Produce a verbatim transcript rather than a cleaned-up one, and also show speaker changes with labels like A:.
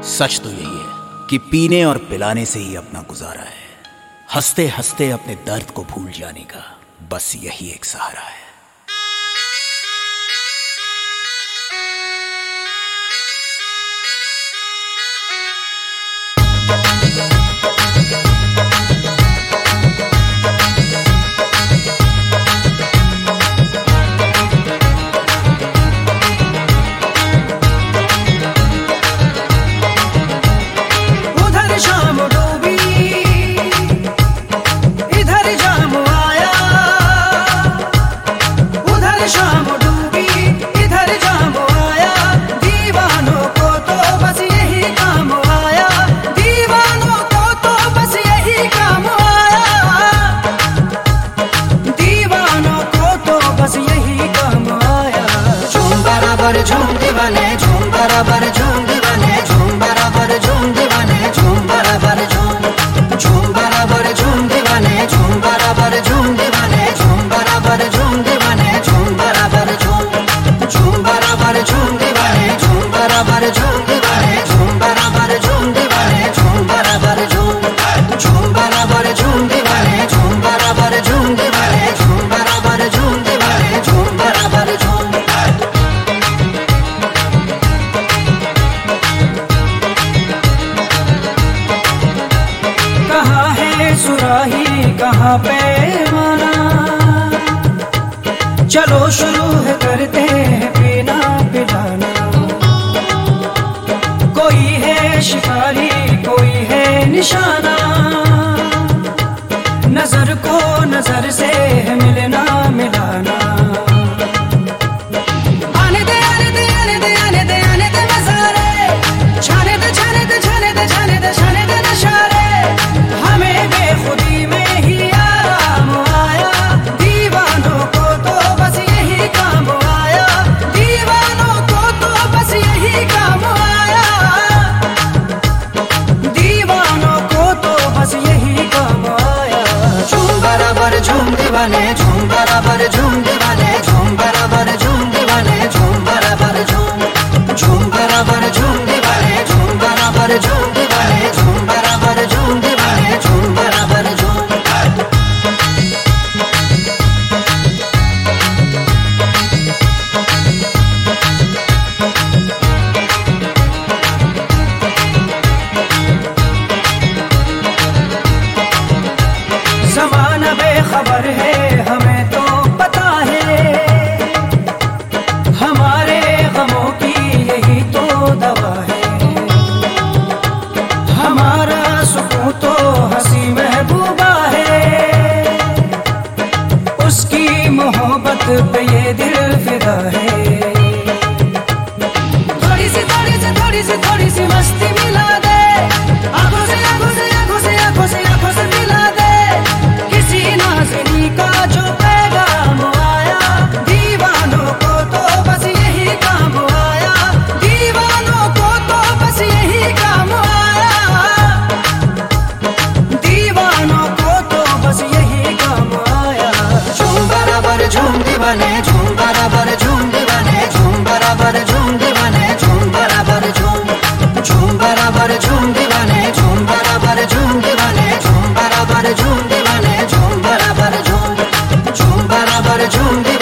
A: सच तो यही है कि पीने और पिलाने से ही अपना गुजारा है। हंसते हंसते अपने दर्द को भूल जाने का बस यही एक सहारा है।
B: झूम दीवाने झूम बराबर झूम दीवाने झूम बराबर झूम दीवाने झूम बराबर झूम झूम बराबर झूम दीवाने झूम बराबर झूम दीवाने झूम बराबर झूम दीवाने झूम बराबर झूम झूम बराबर झूम दीवाने झूम बराबर झूम दीवाने झूम बराबर झूम दीवाने झूम बराबर झूम झूम बराबर झूम दीवाने झूम बराबर झूम दीवाने झूम बराबर झूम दीवाने झूम बराबर झूम।
C: सुराही कहाँ पे माना, चलो शुरू है करते हैं पीना पिलाना। कोई है शिकारी कोई है निशाना, नजर को नजर से है मिलना मिलाना। आने दे आने दे आने दे आने दे आने दे नजारे, छाने दे छाने दे छाने दे छाने दे छाने दे नशारे। हमें बेखुदी में ही आराम आया, दीवानों को तो बस यही काम आया, दीवानों को तो बस यही काम आया, दीवानों को तो बस यही काम आया।
B: झूम बराबर झूम दीवाने झूम बराबर झूम दीवाने झूम बराबर झूम दीवाने झूम बराबर झूम झूम बराबर झूम दीवाने झूम बराबर झूम दीवाने झूम बराबर झूम दीवाने झूम बराबर झूम।
C: ज़माना बेखबर है हमें तो पता है, हमारे गमों की यही तो दवा है। हमारा सुकून तो हंसी महबूबा है, उसकी मोहब्बत पे ये दिल फिदा है। थोड़ी सी थोड़ी सी थोड़ी सी थोड़ी सी मस्ती मिला दे, आंखों से आंखों से आंखों से आंखों से आंखों से मिला दे। किसी नाज़नी का जो पैगाम आया, दीवानों को तो बस यही काम आया, दीवानों को तो बस यही काम आया, दीवानों को तो बस यही काम आया।
B: झूम बराबर झूम दीवाने झूम बराबर झूम दीवाने झूम बराबर झूम दीवाने झूम बराबर झूम झूम बराबर झूम दीवाने झूम बराबर झूम दीवाने झूम बराबर झूम दीवाने झूम बराबर झूम झूम बराबर झूम दीवाने।